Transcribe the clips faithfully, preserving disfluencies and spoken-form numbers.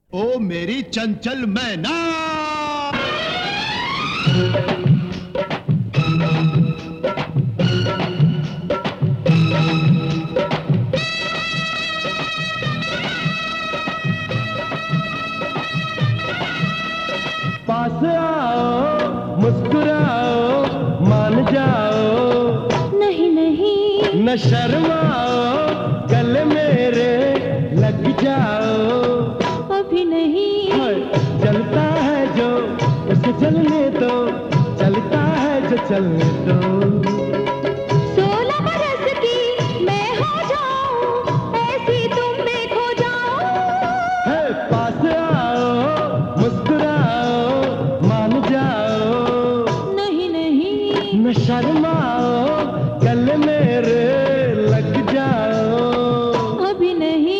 ओ मेरी चंचल मैना। पास आओ, मुस्कुराओ, मान जाओ। नहीं नहीं न शर्माओ, गले मेरे लग जाओ। अभी नहीं। चलता है जो उसे चलने दो, चलता है जो चलने दो। सोलह बरस की मैं हो जाऊं, ऐसी तुम में खो जाओ। है पास आओ, मुस्कुराओ, मान जाओ। नहीं नहीं न शर्माओ, गले मेरे लग जाओ। अभी नहीं।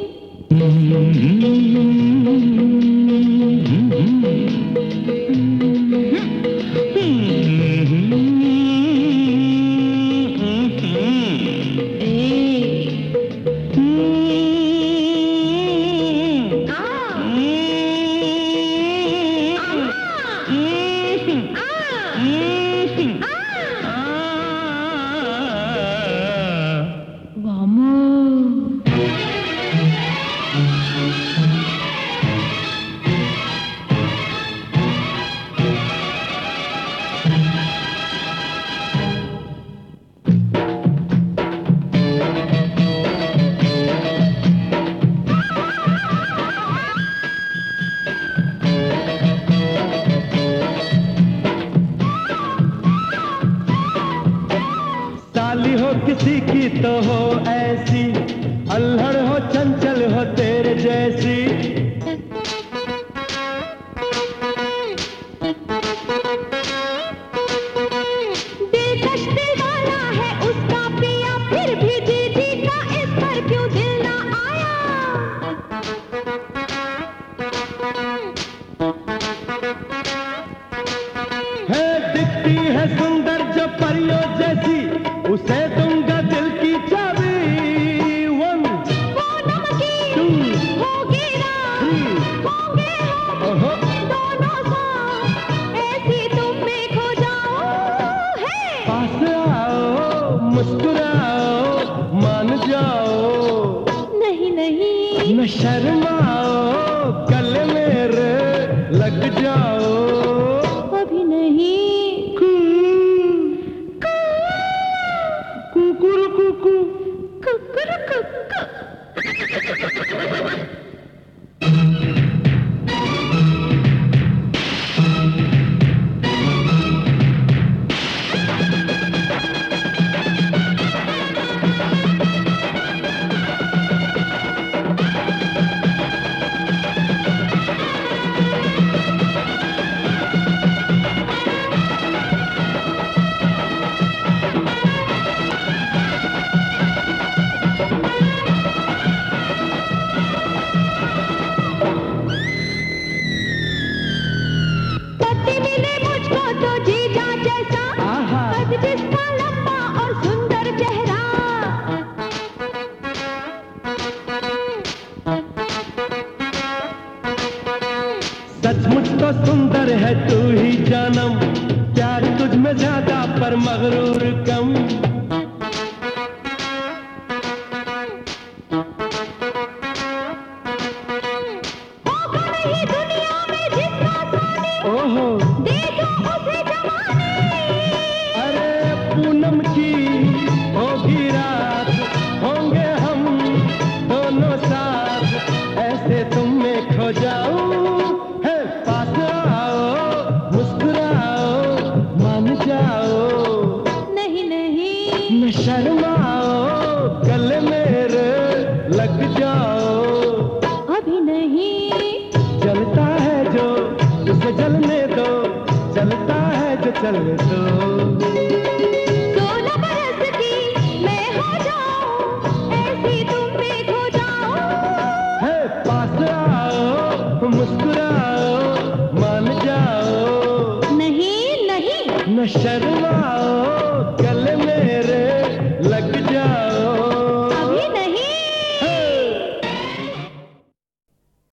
साली हो किसी की तो हो ऐसी, अल्हड़ हो चंचल हो तेरे जैसी। दिलकश दीवाना है उसका पिया, फिर भी दीदी का इस पर क्यों दिल ना आया। है दिखती है सुंदर जो परियों जैसी, उसे दूंगा दिल की चाबी। वन वो नमकीन होगी ना, होंगे हम दोनों साथ, ऐसी तुम में खो जाओ। है पास आओ, मुस्कुराओ, मान जाओ। नहीं नहीं न शर्माओ, गले मेरे लग जाओ। अभी नहीं। कुकुर कुकू कुकुर कुकु। पति मिले मुझको तो जीजा जैसा, कद जिसका लंबा और सुंदर चेहरा। सचमुच तो सुंदर है तू ही जानम, प्यार तुझ में ज्यादा पर मगरूर कम। होगा नहीं दुनिया में जिसका सानी, ओहो देखो उसे जवानी। अरे पूनम की होगी रात, होंगे हम दोनों साथ, ऐसे तुम में खो जाऊं। है पास आओ, मुस्कुराओ, मान जाओ। नहीं नहीं न शर्माओ, गले मेरे लग जाओ। अभी नहीं। जलता है जो उसे जलने दो, चलता है जो चलने दो।